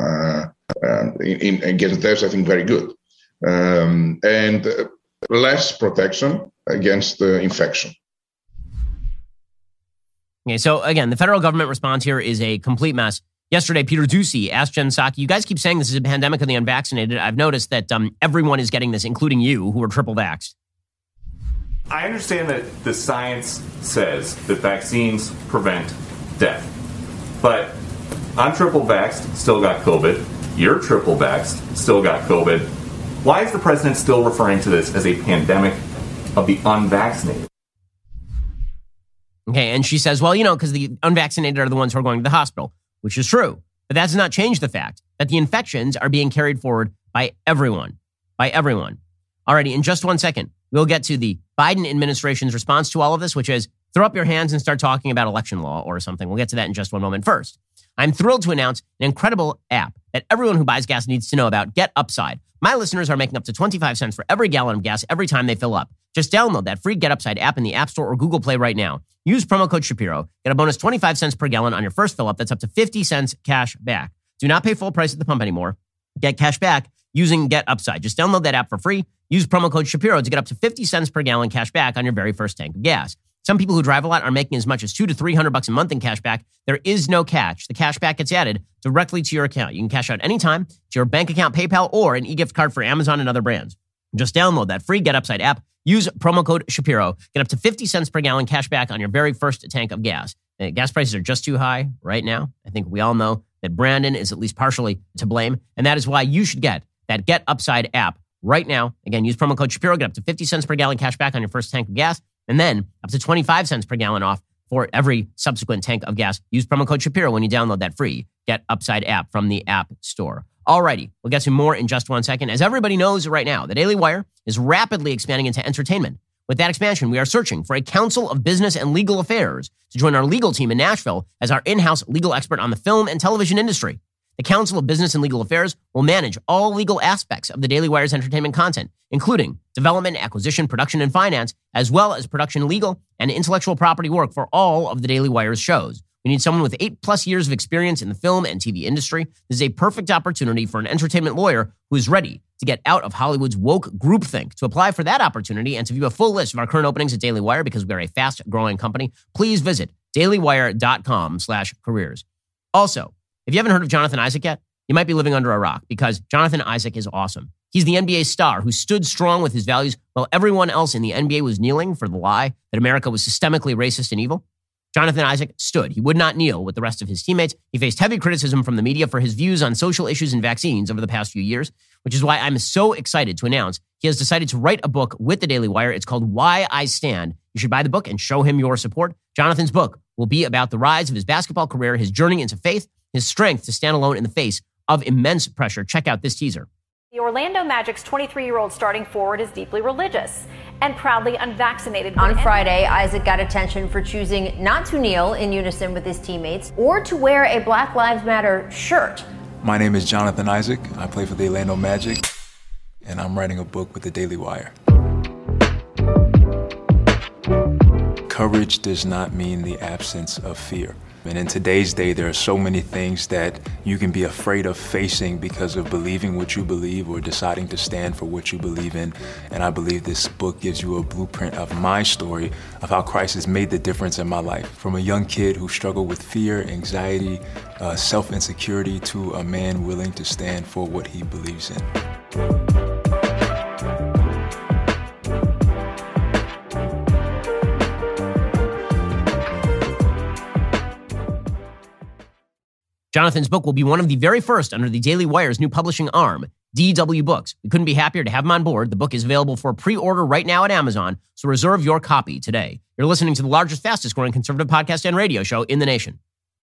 Against deaths, I think very good. And less protection against infection. Okay, so again, the federal government response here is a complete mess. Yesterday, Peter Doocy asked Jen Psaki, you guys keep saying this is a pandemic of the unvaccinated. I've noticed that everyone is getting this, including you, who are triple vaxxed. I understand that the science says that vaccines prevent death. But I'm triple vaxxed, still got COVID. You're triple vaxxed, still got COVID. Why is the president still referring to this as a pandemic of the unvaccinated? Okay, and she says, well, because the unvaccinated are the ones who are going to the hospital, which is true. But that does not change the fact that the infections are being carried forward by everyone. Alrighty, in just 1 second, we'll get to the Biden administration's response to all of this, which is throw up your hands and start talking about election law or something. We'll get to that in just one moment. First, I'm thrilled to announce an incredible app that everyone who buys gas needs to know about, Get Upside. My listeners are making up to 25 cents for every gallon of gas every time they fill up. Just download that free Get Upside app in the App Store or Google Play right now. Use promo code Shapiro. Get a bonus 25 cents per gallon on your first fill up. That's up to 50 cents cash back. Do not pay full price at the pump anymore. Get cash back using Get Upside. Just download that app for free. Use promo code Shapiro to get up to 50 cents per gallon cash back on your very first tank of gas. Some people who drive a lot are making as much as $200 to $300 a month in cash back. There is no catch. The cash back gets added directly to your account. You can cash out anytime to your bank account, PayPal, or an e-gift card for Amazon and other brands. Just download that free Get Upside app. Use promo code Shapiro. Get up to 50 cents per gallon cash back on your very first tank of gas. Gas prices are just too high right now. I think we all know that Brandon is at least partially to blame, and that is why you should get that Get Upside app right now. Again, use promo code Shapiro. Get up to 50 cents per gallon cash back on your first tank of gas, and then up to 25 cents per gallon off for every subsequent tank of gas. Use promo code Shapiro when you download that free Get Upside app from the App Store. Alrighty, we'll get to more in just 1 second. As everybody knows right now, the Daily Wire is rapidly expanding into entertainment. With that expansion, we are searching for a counsel of business and legal affairs to join our legal team in Nashville as our in-house legal expert on the film and television industry. The Council of Business and Legal Affairs will manage all legal aspects of the Daily Wire's entertainment content, including development, acquisition, production, and finance, as well as production, legal, and intellectual property work for all of the Daily Wire's shows. We need someone with 8+ years of experience in the film and TV industry. This is a perfect opportunity for an entertainment lawyer who is ready to get out of Hollywood's woke groupthink. To apply for that opportunity and to view a full list of our current openings at Daily Wire, because we are a fast-growing company, please visit dailywire.com/careers. Also, if you haven't heard of Jonathan Isaac yet, you might be living under a rock, because Jonathan Isaac is awesome. He's the NBA star who stood strong with his values while everyone else in the NBA was kneeling for the lie that America was systemically racist and evil. Jonathan Isaac stood. He would not kneel with the rest of his teammates. He faced heavy criticism from the media for his views on social issues and vaccines over the past few years, which is why I'm so excited to announce he has decided to write a book with the Daily Wire. It's called Why I Stand. You should buy the book and show him your support. Jonathan's book will be about the rise of his basketball career, his journey into faith, his strength to stand alone in the face of immense pressure. Check out this teaser. The Orlando Magic's 23-year-old starting forward is deeply religious and proudly unvaccinated. On Friday, Isaac got attention for choosing not to kneel in unison with his teammates or to wear a Black Lives Matter shirt. My name is Jonathan Isaac. I play for the Orlando Magic, and I'm writing a book with the Daily Wire. Courage does not mean the absence of fear. And in today's day, there are so many things that you can be afraid of facing because of believing what you believe or deciding to stand for what you believe in. And I believe this book gives you a blueprint of my story of how Christ has made the difference in my life. From a young kid who struggled with fear, anxiety, self-insecurity, to a man willing to stand for what he believes in. Jonathan's book will be one of the very first under the Daily Wire's new publishing arm, DW Books. We couldn't be happier to have him on board. The book is available for pre-order right now at Amazon, so reserve your copy today. You're listening to the largest, fastest-growing conservative podcast and radio show in the nation.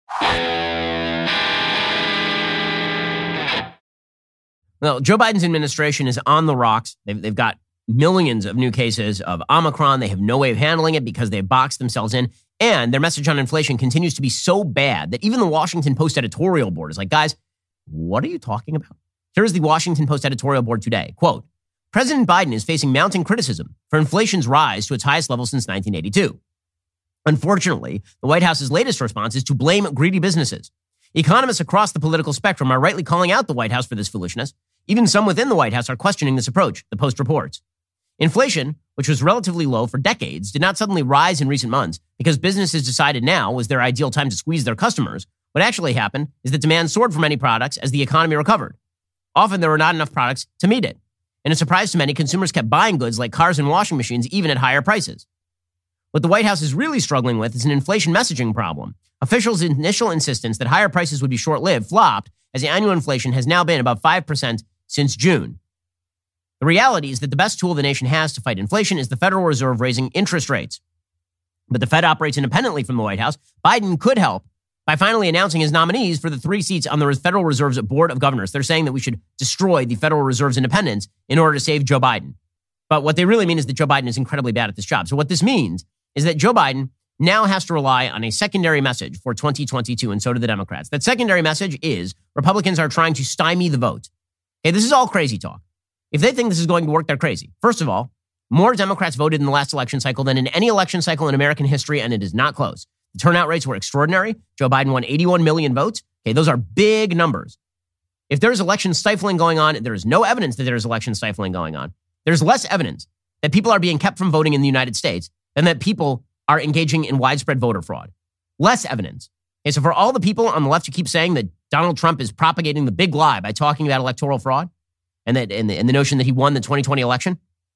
Well, Joe Biden's administration is on the rocks. They've got millions of new cases of Omicron. They have no way of handling it because they've boxed themselves in. And their message on inflation continues to be so bad that even the Washington Post editorial board is like, guys, what are you talking about? Here's the Washington Post editorial board today. Quote, President Biden is facing mounting criticism for inflation's rise to its highest level since 1982. Unfortunately, the White House's latest response is to blame greedy businesses. Economists across the political spectrum are rightly calling out the White House for this foolishness. Even some within the White House are questioning this approach, the Post reports. Inflation, which was relatively low for decades, did not suddenly rise in recent months because businesses decided now was their ideal time to squeeze their customers. What actually happened is that demand soared for many products as the economy recovered. Often there were not enough products to meet it. And a surprise to many, consumers kept buying goods like cars and washing machines even at higher prices. What the White House is really struggling with is an inflation messaging problem. Officials' initial insistence that higher prices would be short-lived flopped, as the annual inflation has now been about 5% since June. The reality is that the best tool the nation has to fight inflation is the Federal Reserve raising interest rates. But the Fed operates independently from the White House. Biden could help by finally announcing his nominees for the 3 seats on the Federal Reserve's Board of Governors. They're saying that we should destroy the Federal Reserve's independence in order to save Joe Biden. But what they really mean is that Joe Biden is incredibly bad at this job. So what this means is that Joe Biden now has to rely on a secondary message for 2022, and so do the Democrats. That secondary message is Republicans are trying to stymie the vote. Okay, this is all crazy talk. If they think this is going to work, they're crazy. First of all, more Democrats voted in the last election cycle than in any election cycle in American history, and it is not close. The turnout rates were extraordinary. Joe Biden won 81 million votes. Okay, those are big numbers. If there's election stifling going on, there is no evidence that there's election stifling going on. There's less evidence that people are being kept from voting in the United States than that people are engaging in widespread voter fraud. Less evidence. Okay, so for all the people on the left who keep saying that Donald Trump is propagating the big lie by talking about electoral fraud, and the notion that he won the 2020 election,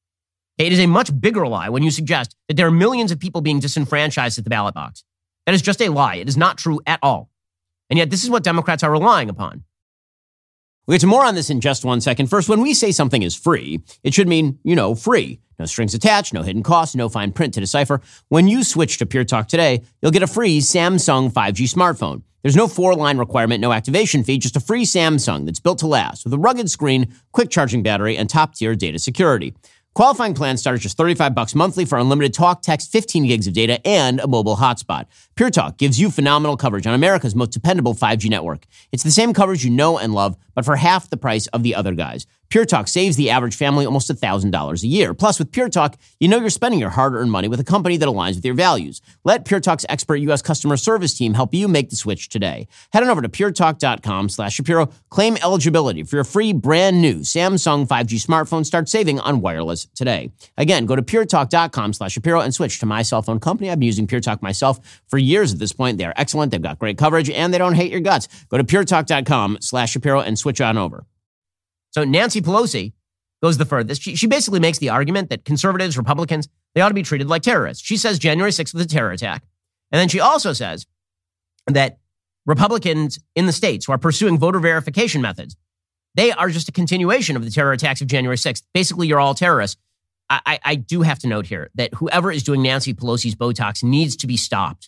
it is a much bigger lie when you suggest that there are millions of people being disenfranchised at the ballot box. That is just a lie. It is not true at all. And yet this is what Democrats are relying upon. We'll get to more on this in just 1 second. First, when we say something is free, it should mean, free. No strings attached, no hidden costs, no fine print to decipher. When you switch to Pure Talk today, you'll get a free Samsung 5G smartphone. There's no 4-line requirement, no activation fee, just a free Samsung that's built to last with a rugged screen, quick charging battery, and top-tier data security. Qualifying plans start at just $35 monthly for unlimited talk, text, 15 gigs of data, and a mobile hotspot. Pure Talk gives you phenomenal coverage on America's most dependable 5G network. It's the same coverage you know and love, but for half the price of the other guys. Pure Talk saves the average family almost $1,000 a year. Plus, with Pure Talk, you know you're spending your hard-earned money with a company that aligns with your values. Let Pure Talk's expert U.S. customer service team help you make the switch today. Head on over to puretalk.com/Shapiro. Claim eligibility for your free brand new Samsung 5G smartphone. Start saving on wireless today. Again, go to puretalk.com/Shapiro and switch to my cell phone company. I've been using Pure Talk myself for years at this point. They are excellent. They've got great coverage, and they don't hate your guts. Go to puretalk.com/Shapiro and switch on over. So Nancy Pelosi goes the furthest. She basically makes the argument that conservatives, Republicans, they ought to be treated like terrorists. She says January 6th was a terror attack. And then she also says that Republicans in the states who are pursuing voter verification methods, they are just a continuation of the terror attacks of January 6th. Basically, you're all terrorists. I do have to note here that whoever is doing Nancy Pelosi's Botox needs to be stopped.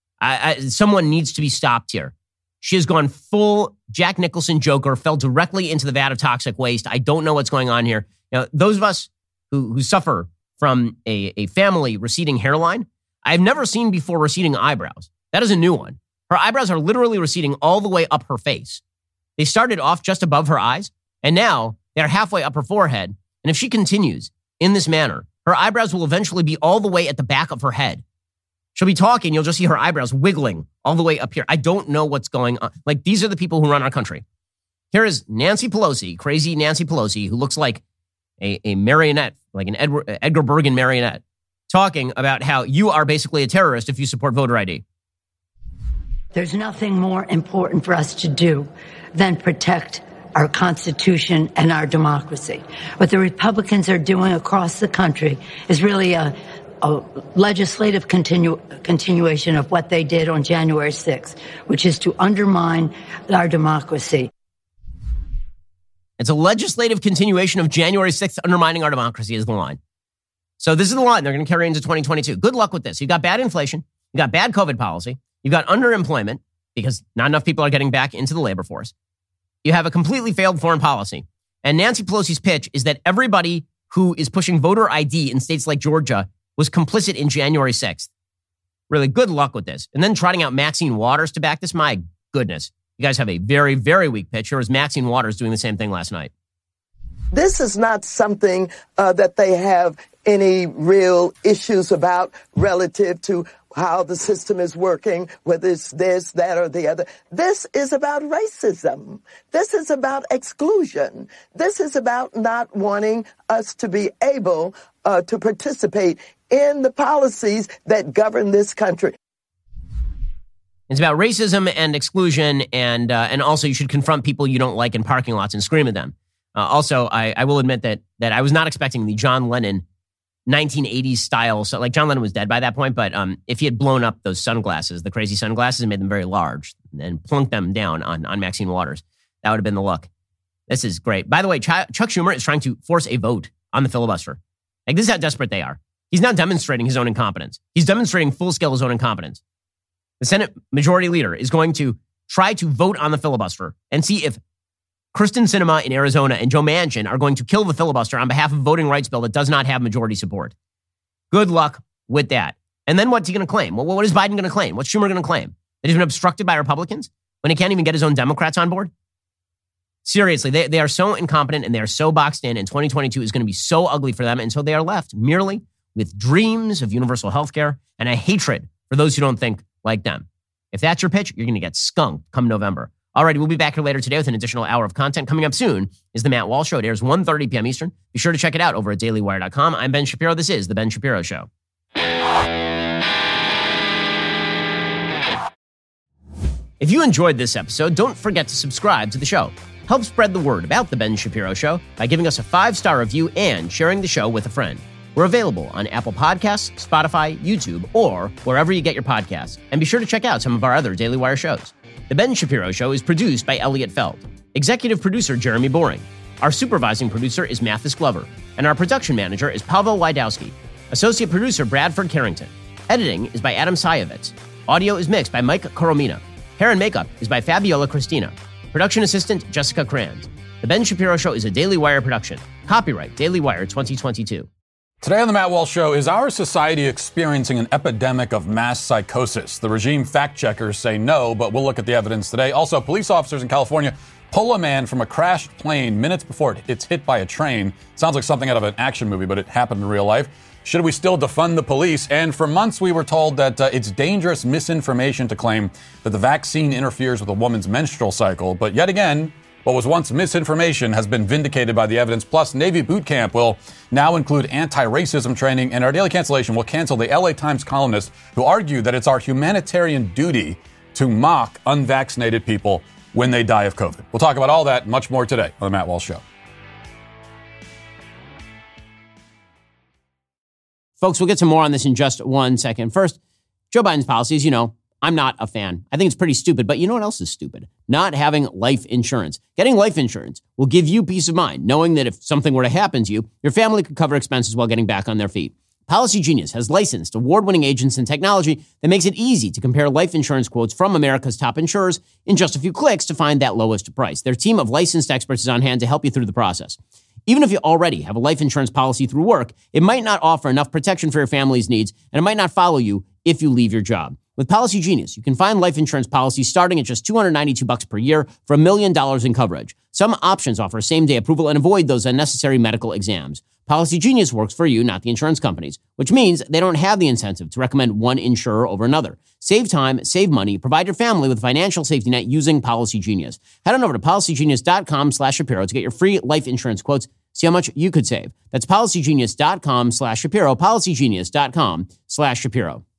Someone needs to be stopped here. She has gone full Jack Nicholson Joker, fell directly into the vat of toxic waste. I don't know what's going on here. You know, those of us who suffer from a family receding hairline, I've never seen before receding eyebrows. That is a new one. Her eyebrows are literally receding all the way up her face. They started off just above her eyes, and now they're halfway up her forehead. And if she continues in this manner, her eyebrows will eventually be all the way at the back of her head. She'll be talking, you'll just see her eyebrows wiggling all the way up here. I don't know what's going on. Like, these are the people who run our country. Here is Nancy Pelosi, crazy Nancy Pelosi, who looks like a marionette, like an Edgar Bergen marionette, talking about how you are basically a terrorist if you support voter ID. There's nothing more important for us to do than protect our Constitution and our democracy. What the Republicans are doing across the country is really a legislative continuation of what they did on January 6th, which is to undermine our democracy. It's a legislative continuation of January 6th, undermining our democracy is the line. So this is the line they're going to carry into 2022. Good luck with this. You've got bad inflation. You've got bad COVID policy. You've got underemployment because not enough people are getting back into the labor force. You have a completely failed foreign policy. And Nancy Pelosi's pitch is that everybody who is pushing voter ID in states like Georgia was complicit in January 6th. Really, good luck with this. And then trotting out Maxine Waters to back this. My goodness. You guys have a very, very weak pitch. Here was Maxine Waters doing the same thing last night. This is not something that they have any real issues about relative to how the system is working, whether it's this, that, or the other. This is about racism. This is about exclusion. This is about not wanting us to be able to participate in the policies that govern this country. It's about racism and exclusion, and also you should confront people you don't like in parking lots and scream at them. Also, I will admit that I was not expecting the John Lennon 1980s style. So, like, John Lennon was dead by that point, but if he had blown up those sunglasses, the crazy sunglasses, and made them very large and plunked them down on Maxine Waters, that would have been the look. This is great. By the way, Chuck Schumer is trying to force a vote on the filibuster. Like, this is how desperate they are. He's not demonstrating his own incompetence. He's demonstrating full-scale his own incompetence. The Senate Majority Leader is going to try to vote on the filibuster and see if Kristen Sinema in Arizona and Joe Manchin are going to kill the filibuster on behalf of a voting rights bill that does not have majority support. Good luck with that. And then what's he going to claim? Well, what is Biden going to claim? What's Schumer going to claim? That he's been obstructed by Republicans when he can't even get his own Democrats on board? Seriously, they are so incompetent and they are so boxed in, and 2022 is going to be so ugly for them. And so they are left merely with dreams of universal health care and a hatred for those who don't think like them. If that's your pitch, you're going to get skunked come November. All right, we'll be back here later today with an additional hour of content. Coming up soon is The Matt Walsh Show. It airs 1:30 p.m. Eastern. Be sure to check it out over at dailywire.com. I'm Ben Shapiro. This is The Ben Shapiro Show. If you enjoyed this episode, don't forget to subscribe to the show. Help spread the word about The Ben Shapiro Show by giving us a 5-star review and sharing the show with a friend. We're available on Apple Podcasts, Spotify, YouTube, or wherever you get your podcasts. And be sure to check out some of our other Daily Wire shows. The Ben Shapiro Show is produced by Elliot Feld. Executive producer Jeremy Boring. Our supervising producer is Mathis Glover. And our production manager is Pavel Wydowski. Associate producer Bradford Carrington. Editing is by Adam Sayevitz. Audio is mixed by Mike Coromina. Hair and makeup is by Fabiola Cristina. Production assistant Jessica Kranz. The Ben Shapiro Show is a Daily Wire production. Copyright Daily Wire 2022. Today on the Matt Walsh Show, is our society experiencing an epidemic of mass psychosis? The regime fact-checkers say no, but we'll look at the evidence today. Also, police officers in California pull a man from a crashed plane minutes before it's hit by a train. Sounds like something out of an action movie, but it happened in real life. Should we still defund the police? And for months, we were told that it's dangerous misinformation to claim that the vaccine interferes with a woman's menstrual cycle. But yet again, what was once misinformation has been vindicated by the evidence. Plus, Navy boot camp will now include anti-racism training, and our daily cancellation will cancel the LA Times columnist who argued that it's our humanitarian duty to mock unvaccinated people when they die of COVID. We'll talk about all that and much more today on the Matt Walsh Show. Folks, we'll get to more on this in just 1 second. First, Joe Biden's policies, I'm not a fan. I think it's pretty stupid, but you know what else is stupid? Not having life insurance. Getting life insurance will give you peace of mind, knowing that if something were to happen to you, your family could cover expenses while getting back on their feet. Policy Genius has licensed award-winning agents and technology that makes it easy to compare life insurance quotes from America's top insurers in just a few clicks to find that lowest price. Their team of licensed experts is on hand to help you through the process. Even if you already have a life insurance policy through work, it might not offer enough protection for your family's needs, and it might not follow you if you leave your job. With Policy Genius, you can find life insurance policies starting at just $292 per year for $1 million in coverage. Some options offer same-day approval and avoid those unnecessary medical exams. Policy Genius works for you, not the insurance companies, which means they don't have the incentive to recommend one insurer over another. Save time, save money, provide your family with a financial safety net using Policy Genius. Head on over to policygenius.com/Shapiro to get your free life insurance quotes. See how much you could save. That's policygenius.com/Shapiro, policygenius.com/Shapiro.